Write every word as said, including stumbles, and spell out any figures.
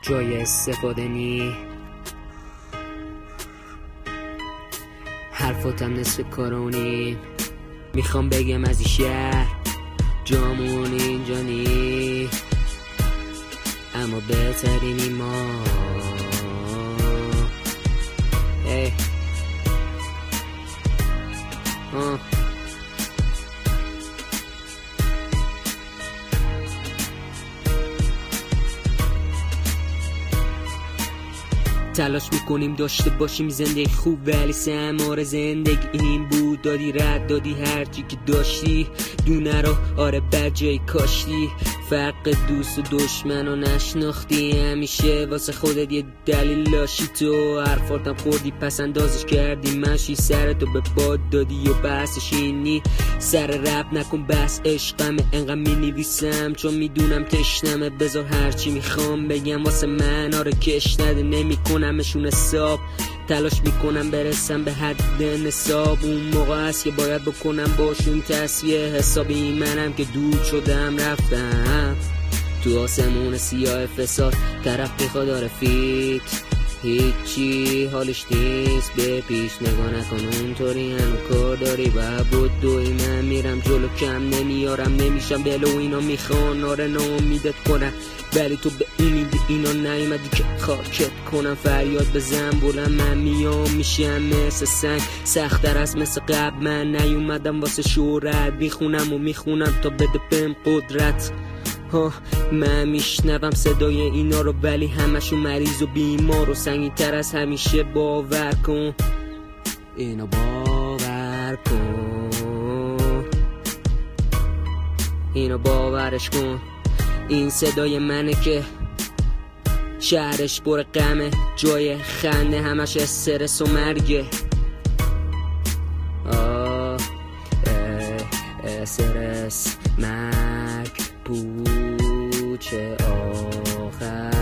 جای استفاده نی، حرفاتم نصف کارونی. میخوام بگم از این شهر جامون اینجا نی، اما بهترینی ما. ای آه تلاش میکنیم داشته باشیم زندگی خوب، ولی سمار زندگی این بود دادی رد دادی هرچی که داشتی دونه رو آره بر جای کاشتی. فرق دوست و دشمن رو نشناختی، همیشه واسه خودت یه دلیل لاشی. تو حرفاتم خوردی پس اندازش کردی منشی، سرتو به باد دادی و بحثش اینی. سر رب نکن بس عشقمه، انقدر می نویسم چون میدونم تشنمه. بذار هرچی میخوام بگم واسه من آره کش نده، نمی کنمشون حساب. تلاش میکنم برسم به حد نصاب، اون موقع است که باید بکنم باشون تصویه. حسابی منم که دور شدم رفتم تو آسمون سیاه فساد، طرف میخواد رفیق هیچی حالش نیست به پیش نگاه نکن اونطوری هنو کار داری و بود دوی. من میرم جلو کم نمیارم نمیشم بلو اینا میخوان آره ناامیدت کنن، ولی تو به امید اینا نیومدی که خاکت کنم. فریاد بزن بلند من میام میشم مثل سنگ، سخت‌تر از مثل قبل من نیومدم واسه شهرت. میخونم و میخونم تا بده بهم قدرت ها. من میشنوم صدای اینا رو ولی همشون مریض و بیمار و سنگین تر از همیشه. باور کن اینو باور کن، اینو باورش کن. این صدای منه که شهرش پر غمه، جای خنده همش استرس و مرگه. آه استرس مرگ پوچه آخر